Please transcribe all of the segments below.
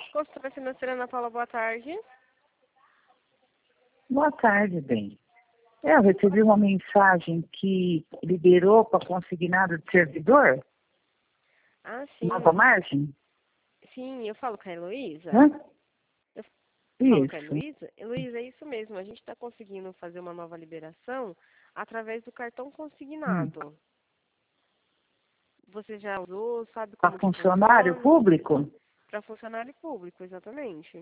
Consultora financeira Ana Paula, boa tarde. Boa tarde, bem. Eu recebi uma mensagem que liberou para consignado de servidor, Ah, sim. nova margem. Sim, eu falo com a Heloísa. Hã? Eu falo com a Isso. Heloísa. Heloísa, é isso mesmo. A gente está conseguindo fazer uma nova liberação através do cartão consignado. Você já usou, sabe como Para que funcionário funciona? público Para funcionário público, exatamente.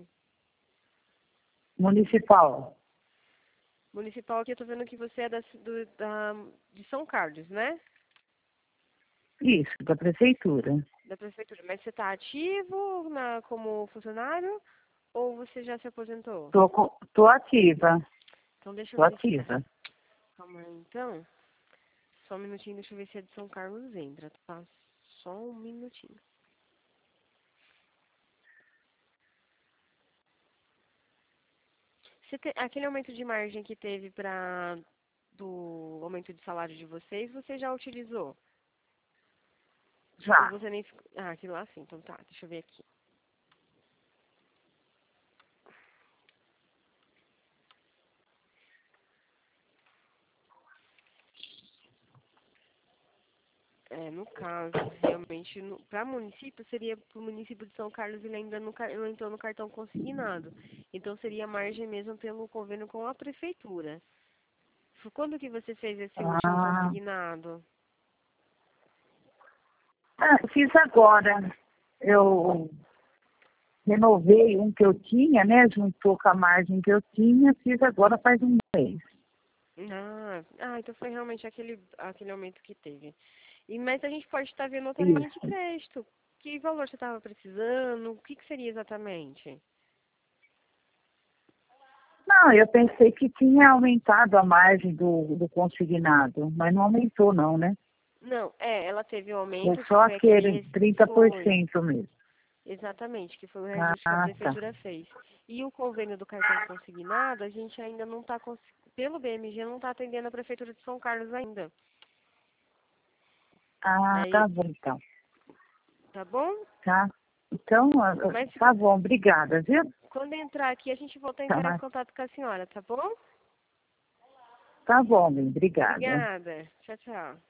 municipal. Municipal, aqui eu estou vendo que você é de São Carlos, né? Isso, da prefeitura. Da prefeitura. Mas você está ativo como funcionário ou você já se aposentou? Tô ativa. Então deixa eu Tô verificar. ativa. Calma aí, então. Só um minutinho, deixa eu ver se é de São Carlos entra, tá? Só um minutinho. Aquele aumento de margem que teve do aumento de salário de vocês, você já utilizou? Ou Já. você nem ficou... Ah, aquilo lá sim, então tá, deixa eu ver aqui. No caso, realmente, para município, seria para o município de São Carlos, ele ainda não entrou no cartão consignado. Então, seria a margem mesmo pelo convênio com a prefeitura. Quando que você fez esse último Ah, consignado? fiz agora. Eu renovei um que eu tinha, né? Juntou com a margem que eu tinha, fiz agora faz um mês. Então foi realmente aquele aumento que teve. Mas a gente pode estar vendo outra linha de Isso. crédito. Que valor você estava precisando? O que seria exatamente? Não, eu pensei que tinha aumentado a margem do consignado, mas não aumentou não, né? Não, ela teve um É aumento que só foi aquele foi, 30% mesmo. exatamente, que foi o reajuste que a Ah, tá. prefeitura fez. E o convênio do cartão consignado, a gente ainda não está, pelo BMG, não está atendendo a prefeitura de São Carlos ainda. Ah, Aí, tá bom então. tá bom? Tá. Então, Mas tá bom, obrigada, viu? quando entrar aqui, a gente volta a entrar em Tá, contato com a senhora, tá bom? tá bom, bem, obrigada. Obrigada. Tchau, tchau.